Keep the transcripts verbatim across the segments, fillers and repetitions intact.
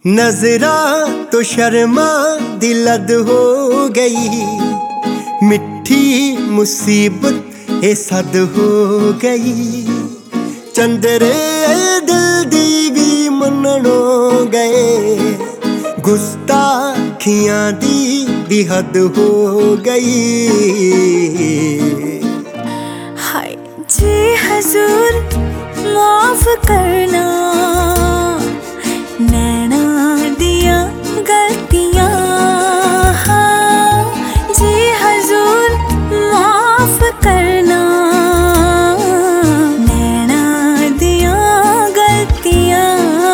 नजरा तो शर्मा दी लद हो गई, मिठी मुसीबत ए सद हो गई। चंदरे दिल दी भी मननो गए, गुस्ताखियां दी भी हद हो गई। हाय जी हजूर माफ करना, नैना दिया गलतियां। हाँ जी हजूर माफ करना, नैना दिया गलतियां।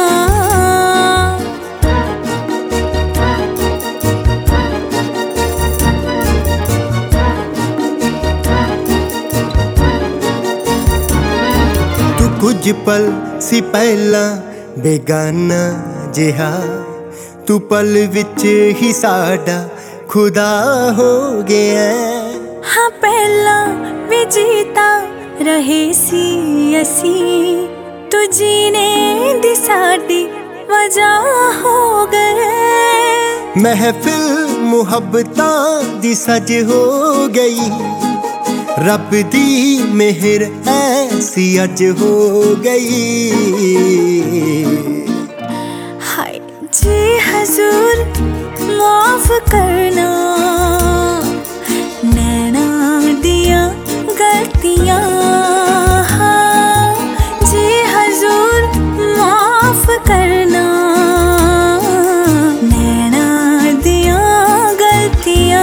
तू कुछ पल सी पहला बेगाना जिहा, तू पल विच ही साडा खुदा हो गया। हाँ पहला भी जीता रहे सी असी, तू जीने दी साडी वजह हो गए। महफिल मुहब्बतां दी सज हो गई, रब दी मेहर ऐसी अज हो गई। हाय जी हजूर माफ करना, नैना दिया गलतियां। हाँ जी हजूर माफ करना, नैना दिया गलतियां।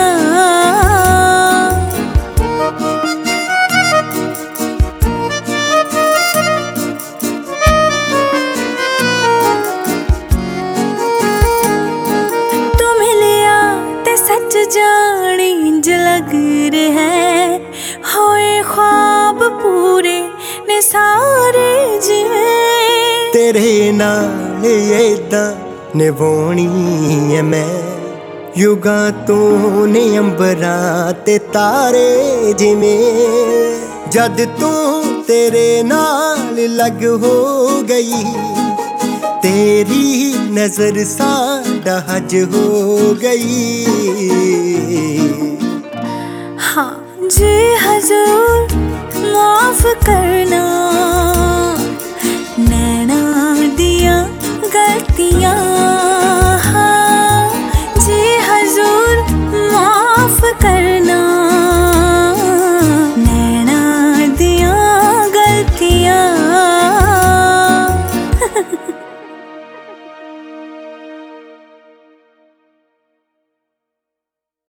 सच जानी इंज लग रहा है, होए ख्वाब पूरे ने सारे जिवें। तेरे नाल ऐदां निभाउणी ऐ मैं, युगां तो ने अंबरां ते तारे जिवें। जद तू तेरे नाल लग हो गई, तेरी नजर साडा हज हो गई। हाँ जी हजूर माफ कर